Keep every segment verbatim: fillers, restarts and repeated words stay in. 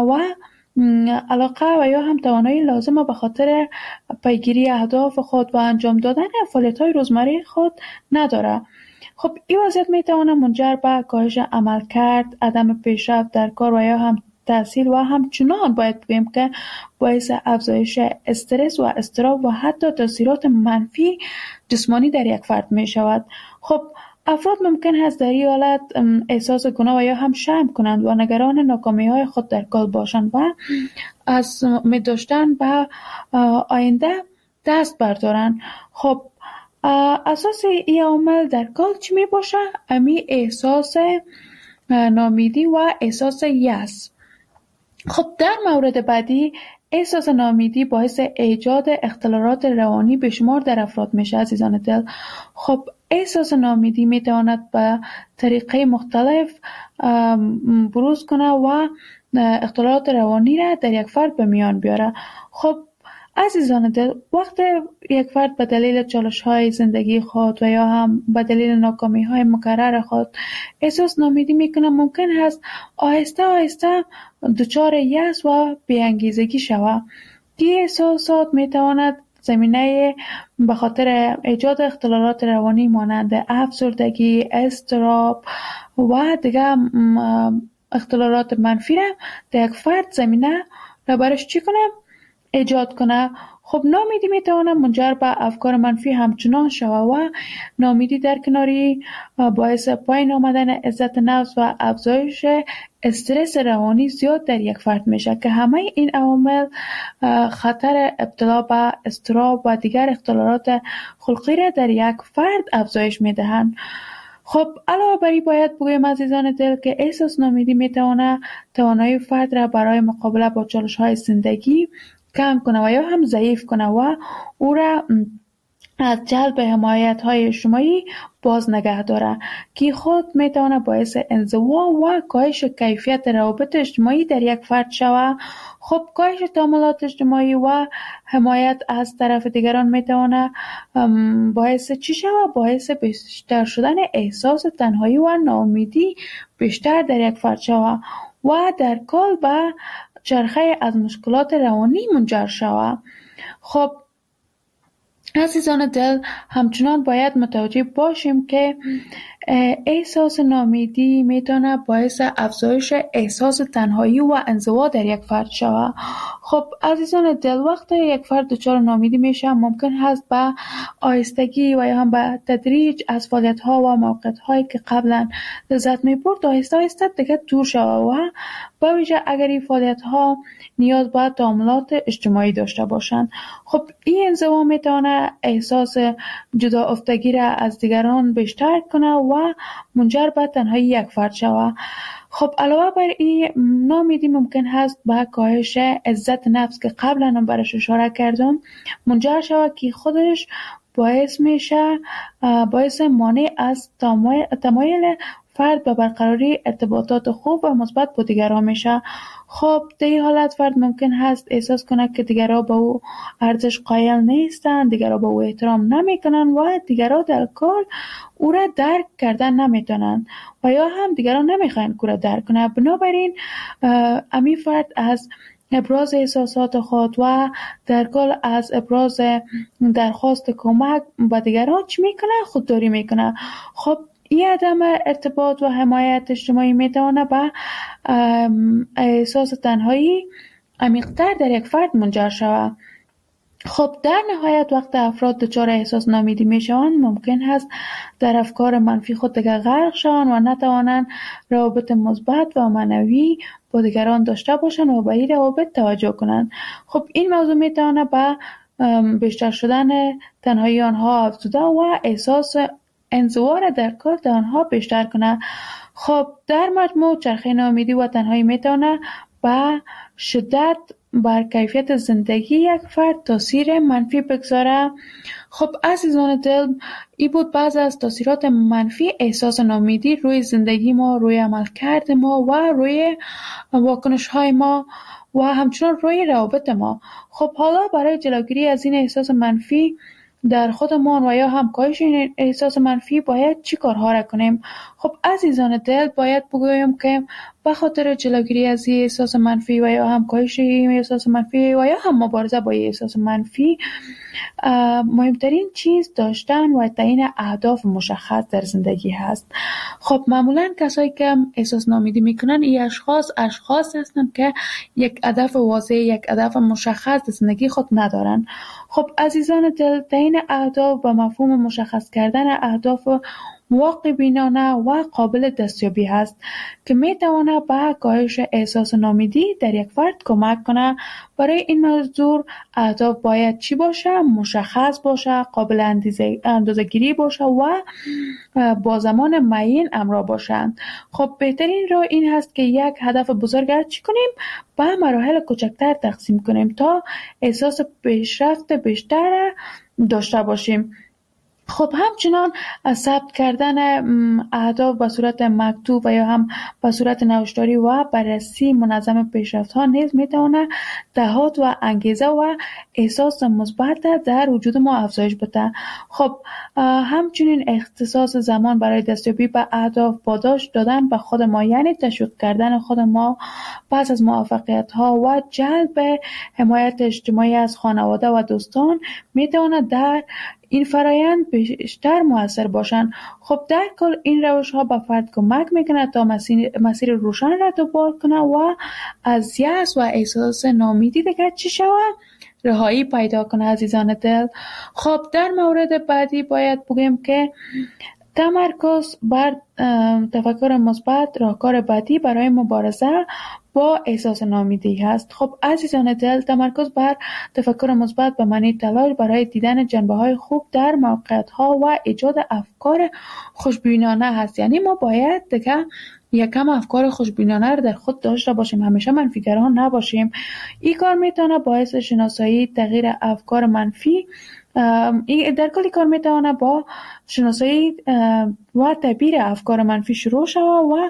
و علاقه و یا هم توانایی لازمه به خاطر پیگیری اهداف خود و انجام دادن فعالیت‌های روزمره خود نداره. خب این وضعیت میتواند منجر به کاهش عملکرد، عدم پیشرفت در کار و یا هم تحصیل و همچنان باید بگوییم که باعث افزایش استرس و اضطراب و حتی تاثیرات منفی جسمانی در یک فرد می شود. خب افراد ممکن است در این حالت احساس گناه و یا هم شرم کنند و نگران ناکامی های خود در کار باشند و از امید داشتن به آینده دست بردارند. خب اساس این عامل در کار چی می باشه؟ امی احساس ناامیدی و احساس یأس. خب در مورد بعدی احساس ناامیدی باعث ایجاد اختلالات روانی به شمار در افراد میشه عزیزان دل. خب احساس ناامیدی میتواند به طریقه مختلف بروز کنه و اختلالات روانی را در یک فرد به میان بیاره. خب عزیزان دل، وقت یک فرد به دلیل چالش‌های زندگی خود و یا هم به دلیل ناکامی‌های مکرر خود احساس ناامیدی میکنه، ممکن است آهسته آهسته دچار یأس و بی‌انگیزگی شود. این احساسات میتواند زمینه به خاطر ایجاد اختلالات روانی مانند افسردگی، اضطراب و دیگر اختلالات منفی را در یک فرد زمینه را برش چی کنه؟ ایجاد کنه. خب ناامیدی میتواند منجر به افکار منفی همچنان شود و ناامیدی در کناری باعث پایین آمدن عزت نفس و افزایش استرس روانی زیاد در یک فرد میشه که همه این عوامل خطر ابتلا به اضطراب و دیگر اختلالات خلقی را در یک فرد افزایش میدهند. خب علاوه بر این باید بگویم عزیزان دل که احساس ناامیدی میتواند توانایی فرد را برای مقابله با چالش‌های زندگی کم کنه و یا هم ضعیف کنه و او را از جلب حمایت‌های اجتماعی باز نگه داره که خود میتونه باعث انزوا و کاهش کیفیت روابط اجتماعی در یک فرد شود. خب کاهش تعاملات اجتماعی و حمایت از طرف دیگران میتونه باعث چی شود؟ باعث بیشتر شدن احساس تنهایی و ناامیدی بیشتر در یک فرد شود و در کل به چرخه از مشکلات روانی منجر شود. خب عزیزان دل، همچنان باید متوجه باشیم که احساس ناامیدی میتونه باعث افزایش احساس تنهایی و انزوا در یک فرد شود. خب عزیزان دل، وقتی یک فرد دچار ناامیدی میشه ممکن هست به آهستگی و یا هم به تدریج از فعالیت‌ها و موقعیت‌هایی که قبلا لذت می‌برد آهسته آهسته دیگه دور شود و به ویژه اگر این فعالیت‌ها نیاز به تعاملات اجتماعی داشته باشند. خب این انزوا میتونه احساس جدا افتگی را از دیگران بیشتر کنه و منجر به تنهایی یک فرد شود. خب علاوه بر این ناامیدی ممکن هست به کاهش عزت نفس که قبلا هم برش اشاره کردم منجر شود که خودش باعث میشه باعث مانع از تمایل فرد به برقراری ارتباطات خوب و مثبت با دیگران میشه. خب در این حالت فرد ممکن هست احساس کنه که دیگران به او ارزش قائل نیستند، دیگران به او احترام نمیکنن و دیگران در کل او را درک کردن نمیتونن و یا هم دیگران نمیخواین او را درک کنه. بنابراین امی فرد از ابراز احساسات خود و در کل از ابراز درخواست کمک به دیگران چی میکنه؟ خودداری میکنه. خب این عدم ارتباط و حمایت اجتماعی میتونه به احساس تنهایی عمیق‌تر در یک فرد منجر شود. خب در نهایت وقت افراد دچار احساس ناامیدی میشوند ممکن است در افکار منفی خود دیگر غرق شوند و نتوانند روابط مثبت و معنوی با دیگران داشته باشند و به این روابط توجه کنند. خب این موضوع میتونه به بیشتر شدن تنهایی آنها افزوده و احساس انزوا را در کار در آنها بیشتر کنه. خب در مجموع چرخه ناامیدی و تنهایی میتونه به شدت بر کیفیت زندگی یک فرد تاثیر منفی بگذاره. خب عزیزان دل، این بود بعض از تاثیرات منفی احساس ناامیدی روی زندگی ما، روی عملکرد ما و روی واکنش های ما و همچنان روی روابط ما. خب حالا برای جلوگیری از این احساس منفی در خودمان و یا هم کاهش این احساس منفی باید چی کارها را کنیم؟ خب عزیزان دل، باید بگویم که به خاطر جلوگیری از این احساس منفی و یا هم کاهش این احساس منفی و یا هم مبارزه با این احساس منفی، مهمترین چیز داشتن و تعیین اهداف مشخص در زندگی هست. خب معمولا کسایی که احساس ناامیدی میکنن این اشخاص اشخاص هستند که یک هدف واضح، یک هدف مشخص در زندگی خود ندارن. خب عزیزان دل، تعیین اهداف و مفهوم مشخص کردن اهداف واقع بینانه و قابل دستیابی هست که می تواند به کاهش احساس ناامیدی در یک فرد کمک کنه. برای این موضوع اهداف باید چی باشه؟ مشخص باشه، قابل اندازه‌گیری باشه و با زمان معین همراه باشند. خب بهترین راه این هست که یک هدف بزرگ را چی کنیم؟ به مراحل کوچکتر تقسیم کنیم تا احساس پیشرفت بیشتر داشته باشیم. خب همچنان ثبت کردن اهداف به صورت مکتوب و یا هم به صورت نوشتاری و بررسی منظم پیشرفت‌ها نیز میتونه دهات و انگیزه و احساس مثبت در وجود ما افزایش بده. خب همچنین اختصاص زمان برای دستیابی به اهداف، پاداش دادن به خود ما، یعنی تشویق کردن خود ما پس از موفقیت‌ها و جلب حمایت اجتماعی از خانواده و دوستان میتونه در این فرایند بیشتر مؤثر باشند. خب در کل این روش ها به فرد کمک میکنه تا مسیر, مسیر روشن را دنبال کنه و از یأس و احساس ناامیدی دیگر چی شود؟ رهایی پیدا کنه عزیزان دل. خب در مورد بعدی باید بگیم که تمرکز بر تفکر مثبت راهکار بعدی برای مبارزه با احساس ناامیدی هست. خب عزیزان دل، تمرکز بر تفکر مثبت به معنی تلاش برای دیدن جنبه‌های خوب در موقعیت‌ها و ایجاد افکار خوشبینانه هست. یعنی ما باید دیگه یکم افکار خوشبینانه رو در خود داشته باشیم، همیشه منفیگران نباشیم. این کار میتونه باعث شناسایی تغییر افکار منفی در کلی کار میتونه با شناسایی و تعبیر افکار منفی شروع شود و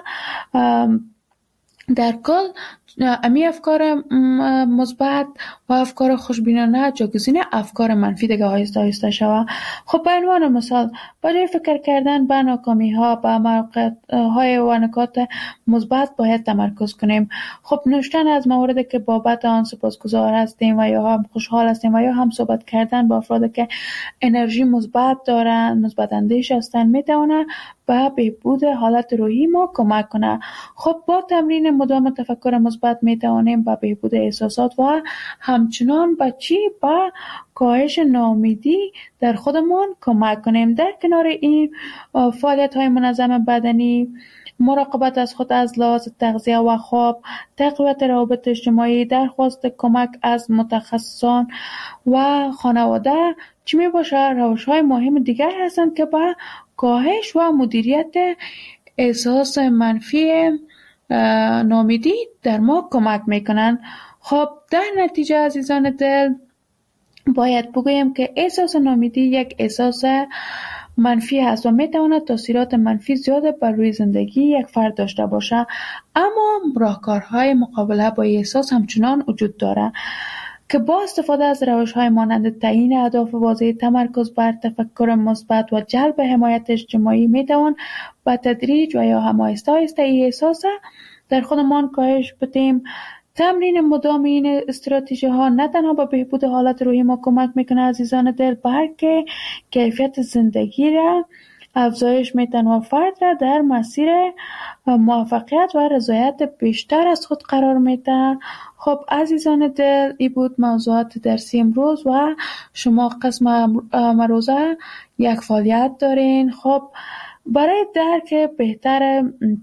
در کل امی افکار مثبت و افکار خوشبینانه جایگزین افکار منفی دیگه آهسته آهسته شود. خب به عنوان مثال، برای فکر کردن به ناکامی ها، به موقعیت های و نکات مثبت باید تمرکز کنیم. خب نوشتن از مواردی که بابت آن سپاسگزار هستیم و یا هم خوشحال هستیم و یا هم صحبت کردن با افرادی که انرژی مثبت دارن، مثبت اندیش هستن، میتونه به بهبود حالت روحی ما کمک کنه. خب با تمرین مدام تفکر مثبت میتوانیم به بهبود احساسات و همچنان به چی به کاهش ناامیدی در خودمون کمک کنیم. در کنار این فعالیت های منظم بدنی، مراقبت از خود از لحاظ تغذیه و خواب، تقویت روابط اجتماعی، درخواست کمک از متخصصان و خانواده چی می باشه روش های مهم دیگر هستند که به کاهش و مدیریت احساس منفی ناامیدی در ما کمک میکنن. خب در نتیجه عزیزان دل باید بگویم که احساس ناامیدی یک احساس منفی هست و میتواند تاثیرات منفی زیاد بر روی زندگی یک فرد داشته باشه، اما راهکارهای مقابله با این احساس همچنان وجود داره که با استفاده از روش‌های مانند تعیین اهداف واضح، تمرکز بر تفکر مثبت و جلب حمایت اجتماعی میتوان به تدریج و یا هم آهسته آهسته این احساس در خودمان کاهش بدیم. تمرین مدام این استراتژی ها نه تنها به بهبود حالت روحی ما کمک میکنه عزیزان دل، بلکه کیفیت زندگی را افزایش میتن و فرد را در مسیر موفقیت و رضایت بیشتر از خود قرار میده. خب عزیزان دل، این بود موضوعات درسی امروز و شما قسم امروزه یک فعالیت دارین. خب برای درک بهتر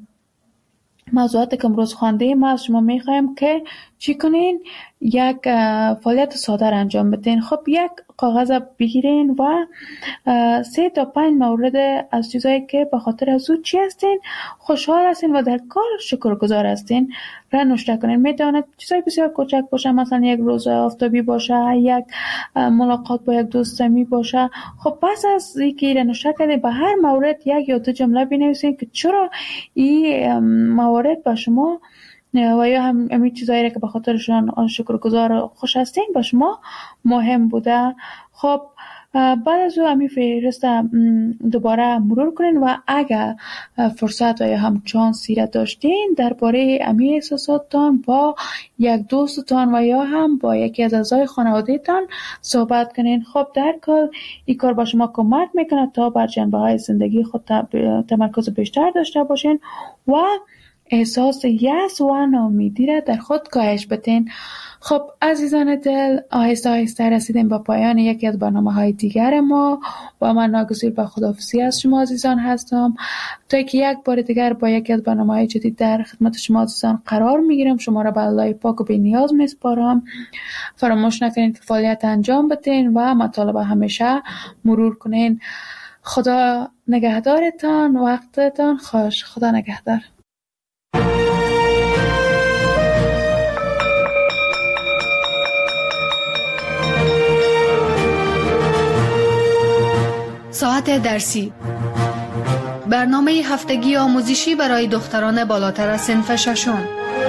موضوعاتی که امروز خوانده ما از شما میخوایم که چی کنین؟ یک فعالیت ساده را انجام بدین. خب یک کاغذ بگیرین و سه تا پنج مورد از چیزایی که به خاطر از او چی هستین، خوشحال هستین و در کار شکرگزار هستین را نوشته کنین. میتواند چیزای بسیار کوچک باشه، مثلا یک روز آفتابی باشه، یک ملاقات با یک دوست صمیمی باشه. خب پس از اینکه را نوشته کردین به هر مورد یک یا دو جمله بنویسین که چرا این موارد به شما و یا هم همین چیزایی که به خاطرشان شکرگزار خوش هستین به شما مهم بوده. خب بعد از او امی فهرست دوباره مرور کنین و اگر فرصت یا هم چانسی را داشتین درباره امی احساساتتان با یک دوستتان و یا هم با یکی از اعضای خانواده تان صحبت کنین. خب در کل این کار با شما کمک میکنه تا بر جنبه های زندگی خود تمرکز بیشتر داشته باشین و احساس یأس و ناامیدی را در خود کاهش بدین. خب عزیزان دل، آهسته آهسته رسیدیم با پایان یکی از برنامه‌های دیگر ما و من ناگزیر به خداحافظی از شما عزیزان هستم تا که یک بار دیگر با یکی از برنامه‌های جدید در خدمت شما عزیزان قرار میگیرم. شما را به الله پاک و بی‌نیاز میسپارم. فراموش نکنید که فعالیت انجام بدین و مطالب همیشه مرور کنین. خدا نگهدارتان، وقتتان خوش. خدا نگهدار. ساعت درسی، برنامه هفتگی آموزشی برای دختران بالاتر از صنف ششم.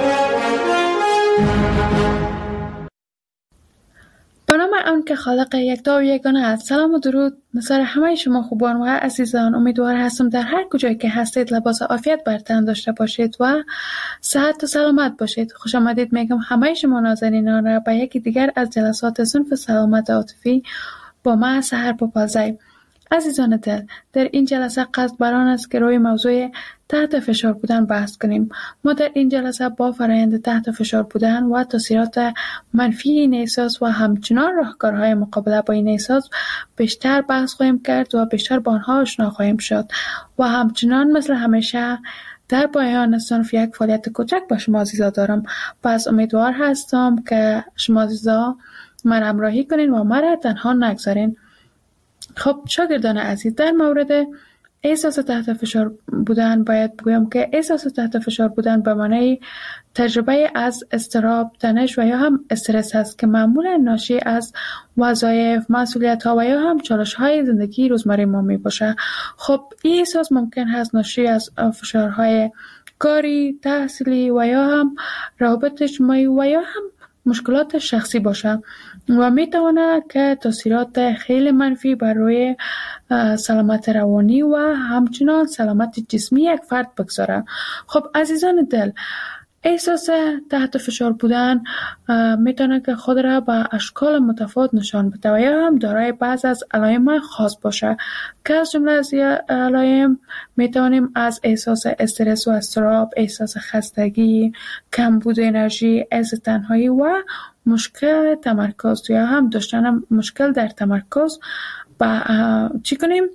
به نام آن که خالق یکتا و یگانه است. سلام و درود نثار همه شما خوبان و عزیزان. امیدوار هستم در هر کجایی که هستید لباس عافیت بر تن داشته باشید و صحت و سلامت باشید. خوش آمدید میگم همه شما نازنینان را به یکی دیگر از جلسات صنف سلامت عاطفی با من سحر پاپازی. عزیزان دل، در این جلسه قصد بر آن است که روی موضوع تحت فشار بودن بحث کنیم. ما در این جلسه با فرآیند تحت فشار بودن و تاثیرات منفی این احساس و همچنان راهکارهای مقابله با این احساس بیشتر بحث خواهیم کرد و بیشتر با آنها آشنا خواهیم شد و همچنان مثل همیشه در پایان صنف یک فعالیت کوچک با شما عزیزا دارم. پس امیدوار هستم که شما عزیزا من همراهی کنین و مرا تنها نگذارین. خب شاگردان عزیز، در مورد احساس تحت فشار بودن باید بگویم که احساس تحت فشار بودن به معنی تجربه از اضطراب، تنش و یا هم استرس است که معمولا ناشی از وظایف، مسئولیت‌ها و یا هم چالش‌های زندگی روزمره ما میباشه. خب این احساس ممکن هست ناشی از فشارهای کاری، تحصیلی و یا هم روابط اجتماعی و یا هم مشکلات شخصی باشه و میتواند که تاثیرات خیلی منفی بر روی سلامت روانی و همچنان سلامت جسمی یک فرد بگذاره. خب عزیزان دل، احساس تحت فشار بودن میتونه که خود را به اشکال متفاوت نشان بده و یا هم دارای بعض از علائم خاص باشه که از جمله از علائم میتونیم از احساس استرس و اضطراب، احساس خستگی، کمبود انرژی، حس تنهایی و مشکل تمرکز یا هم داشتن مشکل در تمرکز با چی کنیم؟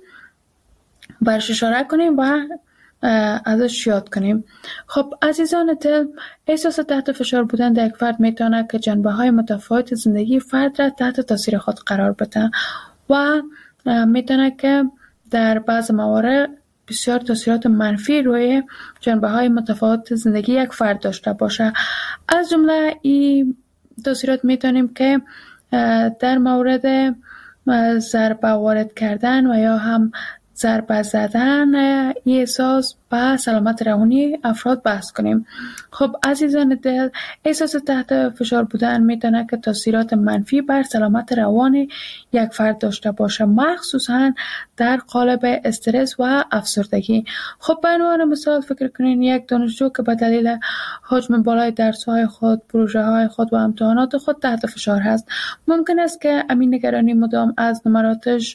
برش اشاره کنیم و ازش یاد کنیم. خب عزیزان دل، احساس تحت فشار بودن در یک فرد میتونه که جنبه های متفاوت زندگی فرد را تحت تاثیر خود قرار بده و میتونه که در بعض موارد بسیار تاثیرات منفی روی جنبه های متفاوت زندگی یک فرد داشته باشه. از جمله این تاثیرات میتونیم که در مورد ضربه وارد کردن و یا هم ضربه زدن این احساس به سلامت روانی افراد بحث کنیم. خب عزیزان دل، احساس تحت فشار بودن میتونه که تاثیرات منفی بر سلامت روان یک فرد داشته باشه، مخصوصا در قالب استرس و افسردگی. خب به عنوان مثال فکر کنین یک دانشجو که به دلیل حجم بالای درس‌های خود، پروژه‌های خود و امتحانات خود تحت فشار هست. ممکن است که امین نگرانی مدام از نمراتش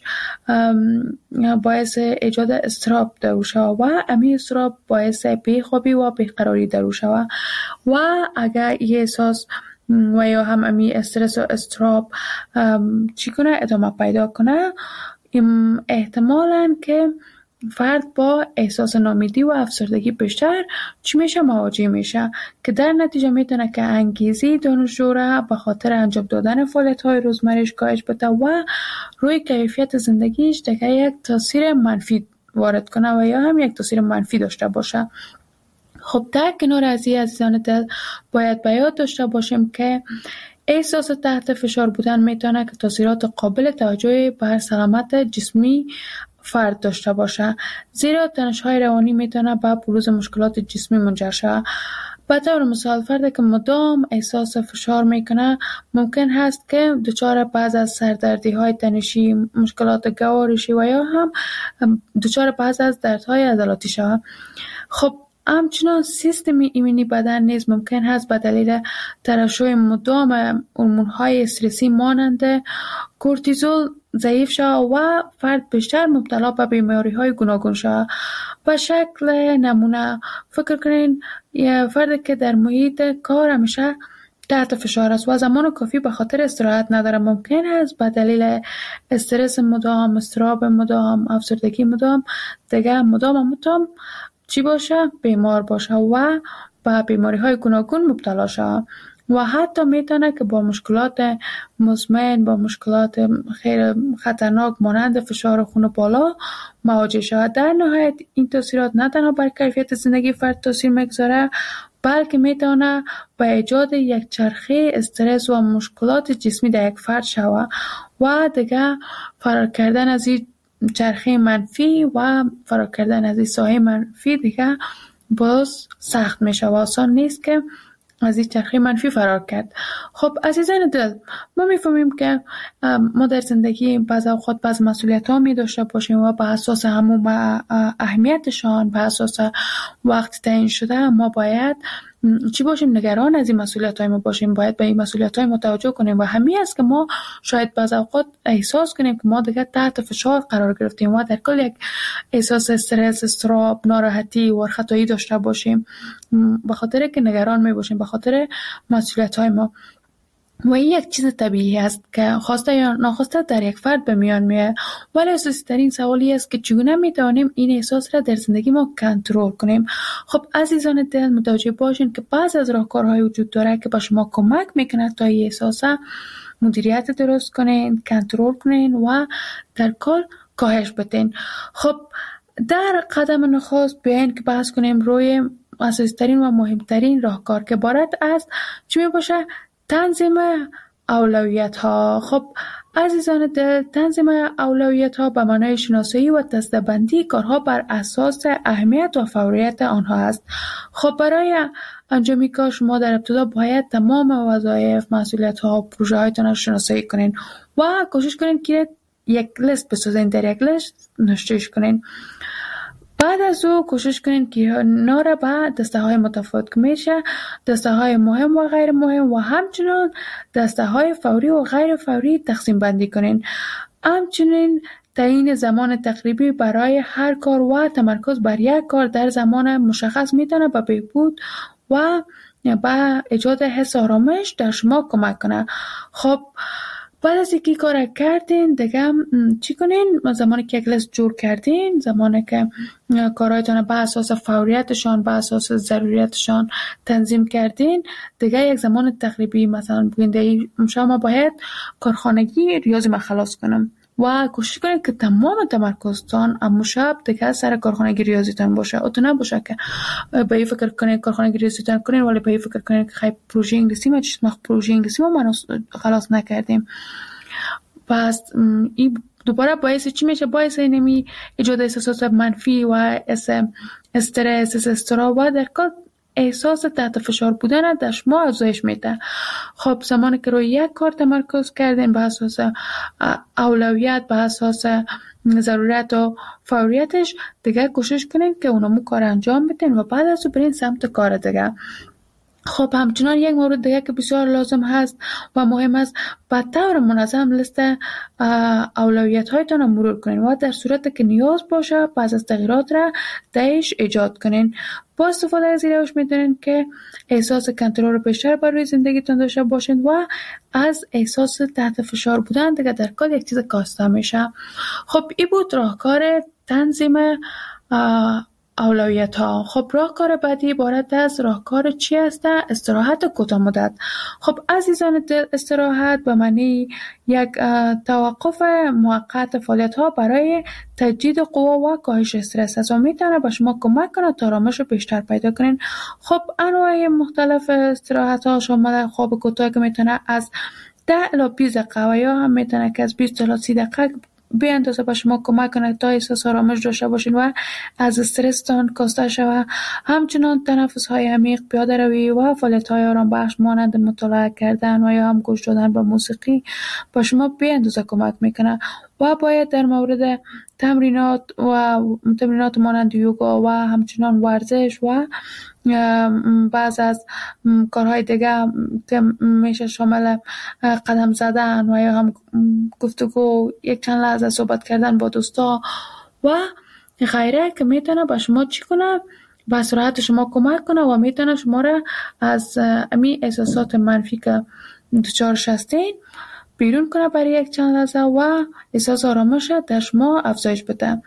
باعث ایجاد اضطراب در او شود و امین اضطراب باعث بیخوابی و بیقراری در او شود و اگر این احساس و یا هم امی استرس و اضطراب چی کنه ادامه پیدا کنه، احتمالاً که فرد با احساس ناامیدی و افسردگی بیشتر چی میشه مواجه میشه که در نتیجه میتونه که انگیزی دانشجو را به خاطر انجام دادن فعالیت‌های روزمره‌اش کاهش بده و روی کیفیت زندگیش دیگه یک تاثیر منفی وارد کنه و یا هم یک تاثیر منفی داشته باشه. خب در کنار از این عزیزان دل باید به یاد داشته باشیم که احساس تحت فشار بودن میتونه که تاثیرات قابل توجهی بر سلامت جسمی فرد داشته باشه، زیرا تنش‌های روانی میتونه به بروز مشکلات جسمی منجر شود. به طور مثال فردی که مدام احساس فشار میکنه ممکن هست که دچار بعض از سردردی های تنشی، مشکلات گوارشی و یا هم دچار بعض از دردهای عضلاتی شود. خب همچنان سیستم ایمنی بدن نیز ممکن هست به دلیل ترشح مدام هورمون‌های استرسی مانند کورتیزول ضعیف شود و فرد بیشتر مبتلا به بیماری‌های گوناگون شود. به شکل نمونه فکر کنین یه فردی که در محیط کار همیشه تحت فشار است و زمان کافی به خاطر استراحت نداره، ممکن است به دلیل استرس مدام، اضطراب مدام، افسردگی مدام دیگه مدام مدام چی باشه؟ بیمار باشه و به بیماری های گوناگون مبتلا شود و حتی میتونه که با مشکلات مزمن، با مشکلات خیلی خطرناک مانند فشار خون بالا مواجه شود. در نهایت این تاثیرات نه تنها بر کیفیت زندگی فرد تاثیر میگذاره، بلکه میتونه به ایجاد یک چرخه استرس و مشکلات جسمی در یک فرد شود و دیگه فرار کردن از این چرخه منفی و فرار کردن از این سایه منفی دیگه باز سخت میشه و آسان نیست که از این چرخه منفی فرار کرد. خب عزیزان دل، ما میفهمیم که ما در زندگی بعض اوقات بعض مسئولیت ها می داشته باشیم و به اساس همون اهمیتشان، به اساس وقت تعیین شده ما باید چی باشیم؟ نگران از این مسئولیت های ما باشیم، باید به این مسئولیت های ما توجه کنیم و همین است که ما شاید بعض اوقات احساس کنیم که ما دیگه تحت فشار قرار گرفتیم و در کل یک احساس استرس، اضطراب، ناراحتی و خطایی داشته باشیم به خاطر که نگران می باشیم به خاطر مسئولیت های ما. و این یک چیز طبیعی است که خواسته یا ناخواسته در یک فرد به میان میاد، ولی اساسی ترین سوالی است که چگونه میتوانیم این احساس را در زندگی ما کنترل کنیم. خب عزیزان دل، متوجه باشین که بعض از راهکارهای وجود داره که به شما کمک میکنه تا این احساس مدیریت درست کنین، کنترل کنین و در کل کاهش بدین. خب در قدم نخست بیاین که بحث کنیم روی اساسی ترین و مهمترین راهکار که عبارت است چی می باشه؟ تنظیم اولویت ها. خب عزیزان دل، تنظیم اولویت ها به معنای شناسایی و دسته‌بندی کارها بر اساس اهمیت و فوریت آنها است. خب برای انجام کار شما در ابتدا باید تمام وظایف، مسئولیت ها و پروژه هایتان را شناسایی کنین و کوشش کنین که یک لیست بسازین، در یک لیست نوشتهش کنین. بعد از او کوشش کنین که ناره به دسته های متفاوت که میشه دسته های مهم و غیر مهم و همچنین دسته های فوری و غیر فوری تقسیم بندی کنین. همچنین تعیین زمان تقریبی برای هر کار و تمرکز بر یک کار در زمان مشخص میتونه به بهبود و به ایجاد حس آرامش در شما کمک کنه. خب بعد از اینکه کار کردین دیگه چی کنین؟ زمانی که یک لیست جور کردین، زمانی که کارهایتان به اساس فوریتشان، به اساس ضروریتشان تنظیم کردین، دیگه یک زمان تقریبی مثلا بگین شما باید کارخانگی ریاضی ما خلاص کنم و کوشش کنین که تمام تمرکزتان امو شب دیگه سر کارخانگی ریاضیتان باشه. او تو نباشه که به این فکر کنین کارخانگی ریاضیتان کنین ولی به این فکر کنین که خیلی پروژه انگلیسی ما چیز مخ پروژه انگلیسی ما ما خلاص نکردیم. پس این دوباره باعث چی میشه؟ باعث اینمی ایجاد احساسات منفی و استرس، اضطراب و در کل احساس تحت فشار بودن در شما افزایش میده. خب زمانی که روی یک کار تمرکز کردین به اساس اولویت، به اساس ضرورت و فوریتش، دیگه کوشش کنین که اونمو کار انجام بدین و بعد از اون برین سمت کار دیگه. خب همچنان یک مورد دیگه که بسیار لازم هست و مهم است، به طور منظم لیست اولویت هایتان رو مرور کنین و در صورت که نیاز باشه بعض از تغییرات را درش ایجاد کنین. با استفاده از این روش میتونین که احساس کنترل بیشتر بر روی زندگیتون داشته باشین و از احساس تحت فشار بودن دیگه در کل یک چیز کاسته میشه. خب این بود راهکار تنظیم اولویت ها. خب راهکار بعدی عبارت از راهکار چی است؟ استراحت کوتاه مدت. خب عزیزان دل، استراحت به معنی یک توقف موقت فعالیت ها برای تجدید قوا و کاهش استرس است و میتونه به شما کمک کنه تا آرامش بیشتر پیدا کنین. خب انواع مختلف استراحت ها شامل خواب کوتاه که میتونه از ده الی بیست دقیقه و یا هم میتونه که از بیست الی سی دقیقه به اندازه به شما کمک کنه تا احساس آرامش داشته باشین و از استرستان کاسته شوه. همچنان تنفس های عمیق، پیاده روی و فعالیت های آرام بخش مانند مطالعه کردن و یا هم گوش دادن به موسیقی به شما به اندازه کمک میکنه. و باید در مورد تمرینات و تمرینات مانند یوگا و همچنان ورزش و بعض از کارهای دیگه که میشه شامل قدم زدن و یا هم گفتگو، یک چند لحظه صحبت کردن با دوستا و غیره که میتونه به شما چی کنه؟ به سرعت شما کمک کنه و میتونه شما را از امی احساسات منفی که دچارش هستین بیرون کنه برای یک چند لحظه و احساس آرامش در شما افزایش بده.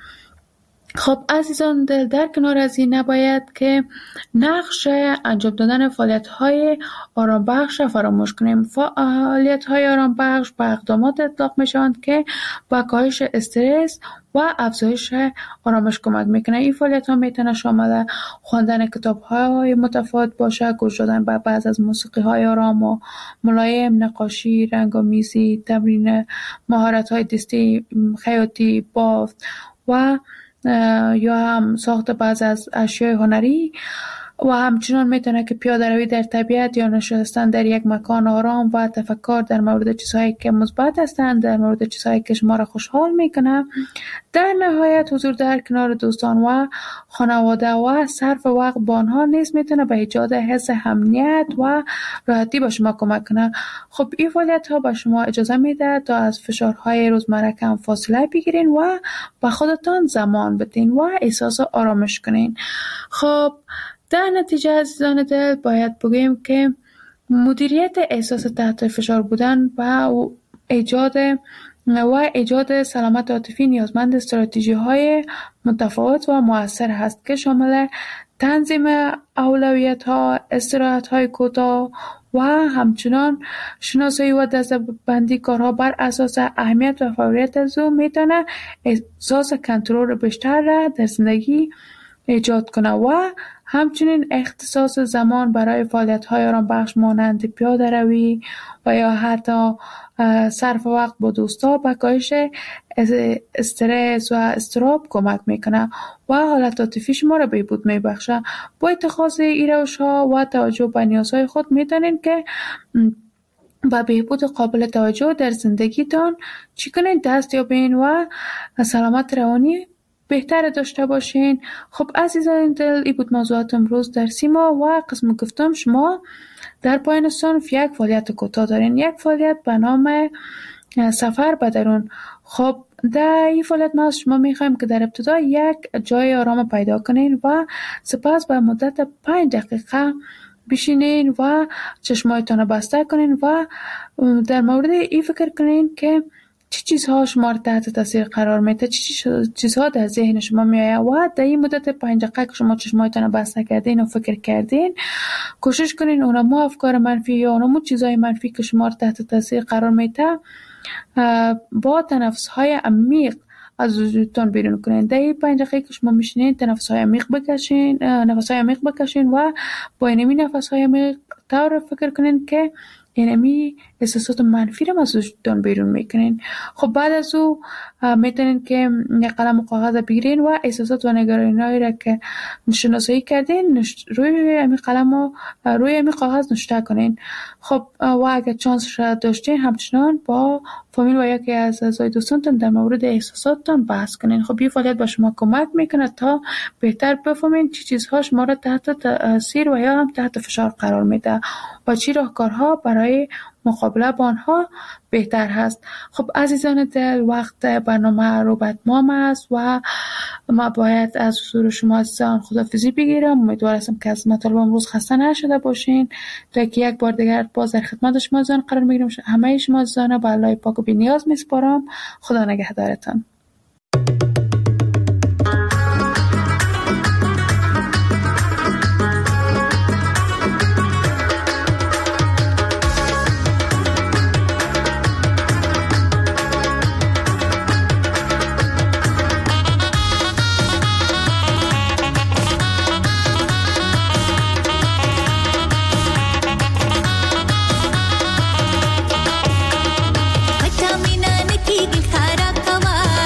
خب عزیزان دل، در کنار از این نباید که نقش انجام دادن فعالیت‌های آرام بخش فراموش کنیم. فعالیت‌های آرام بخش به اقدامات اطلاق میشوند که با کاهش استرس و افزایش آرامش کمک میکنه. این فعالیت‌ها میتونه شامل خواندن کتاب‌های متفاوت باشه، گوش دادن به بعض از موسیقی‌های آرام و ملایم، نقاشی، رنگ‌آمیزی، تمرین مهارت‌های دستی، خیاطی، بافت و یا هم ساخت بعض از اشیاء هنری و همچنان میتونه که پیاده روی در طبیعت یا نشستن در یک مکان آرام و تفکر در مورد چیزهایی که مثبت هستند، در مورد چیزهایی که شما را خوشحال میکنه. در نهایت حضور در کنار دوستان و خانواده و صرف وقت با آنها نیز میتونه به ایجاد حس امنیت و راحتی به شما کمک کنه. خب این فعالیت ها به شما اجازه میده تا از فشارهای روزمره کم فاصله بگیرین و به خودتان زمان بدین و احساس آرامش کنین. خب در نتیجه عزیزان دل باید بگویم که مدیریت احساس تحت فشار بودن و ایجاد و ایجاد سلامت عاطفی نیازمند استراتژی‌های متفاوت و مؤثر هست که شامل تنظیم اولویت‌ها، استراحت‌های کوتاه و همچنان شناسایی و دسته‌بندی کارها بر اساس اهمیت و فوریت از او میتونه احساس کنترل بیشتر را در زندگی ایجاد کنه و همچنین اختصاص زمان برای فعالیت‌های آرام بخش مانند پیاده روی و یا حتی صرف وقت با دوستا به کاهش استرس و اضطراب کمک میکنه و حالت عاطفی شما را بهبود میبخشه. با اتخاذ این روش‌ها و توجه به نیازهای خود میتونین که با بهبود قابل توجه در زندگیتان چی کنین؟ دست یابین و سلامت روانی بهتر داشته باشین. خب عزیزان دل، این بود موضوعات امروز در سیما و قسم گفتم شما در پایان صنف یک فعالیت کوتاه دارین، یک فعالیت به نام سفر به درون. خب در این فعالیت ما از شما میخوایم که در ابتدا یک جای آرام پیدا کنین و سپس به مدت پنج دقیقه بشینین و چشمایتان بسته کنین و در مورد این فکر کنین که چی چیزها شما را تحت تاثیر قرار میده، چی چیزها در ذهن شما میآید و در این مدت پنج دقیقه که شما چشمایتان بسته کردین و فکر کردین کوشش کنین اونمو افکار منفی یا اونمو چیزهای منفی که شما را تحت تاثیر قرار میده با تنفس های عمیق از وجودتان بیرون کنین. در این پنج دقیقه که شما میشینین تنفس های عمیق بکشین نفس های عمیق بکشین و با این نفس های عمیق طور فکر کنین که اینمی احساسات منفی رو از وجودتان بیرون میکنین. خب بعد از او میتونین که یک قلم و کاغذ بگیرین و احساسات و نگرانی‌هایی را که شناسایی کردین روی امی قلم و روی امی کاغذ نوشته کنین. خب و اگر چانس را داشتین همچنان با فامیل و یکی از اعضای دوستانتان در مورد احساساتتان بحث کنین. خب این فعالیت به شما کمک میکنه تا بهتر بفهمین چی چیزها شما را تحت تاثیر و یا هم تحت فشار قرار میده و چی راهکارها برای مقابله با آنها بهتر هست. خب عزیزان دل، وقت برنامه رو به اتمام است و ما باید از حضور شما عزیزان خداحافظی بگیرم. امیدوار هستم که از مطالب امروز خسته نشده باشین تا که یک بار دیگر باز در خدمت شما عزیزان قرار میگیرم. همه شما عزیزان به الله پاک و بی‌نیاز میسپارم. خدا نگهدارتان. Mina nikki khara kawa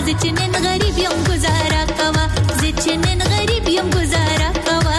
زچنن غریبیم گزارا کوا زچنن غریبیم گزارا کوا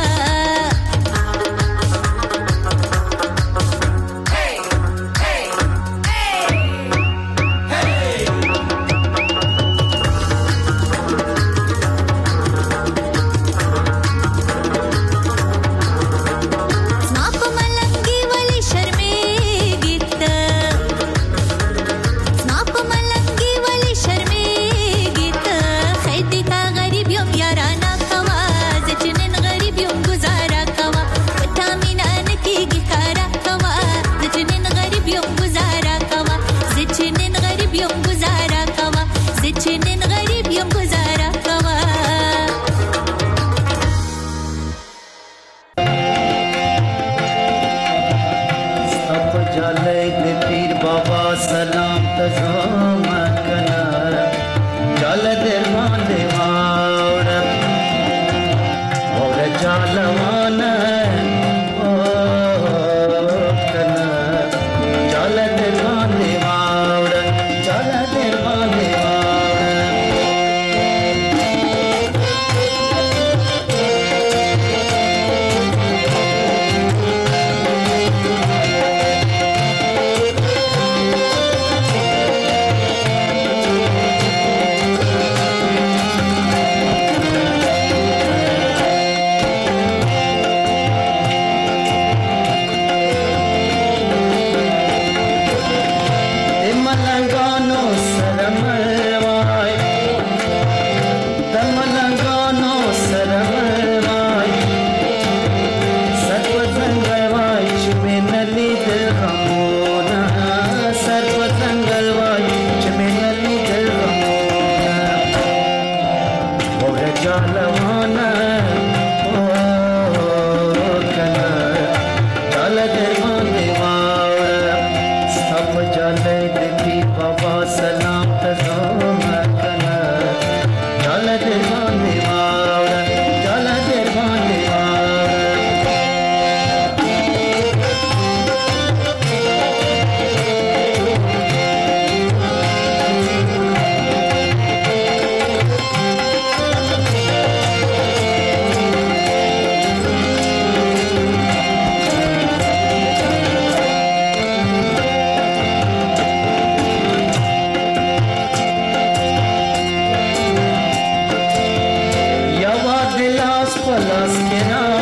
Las que no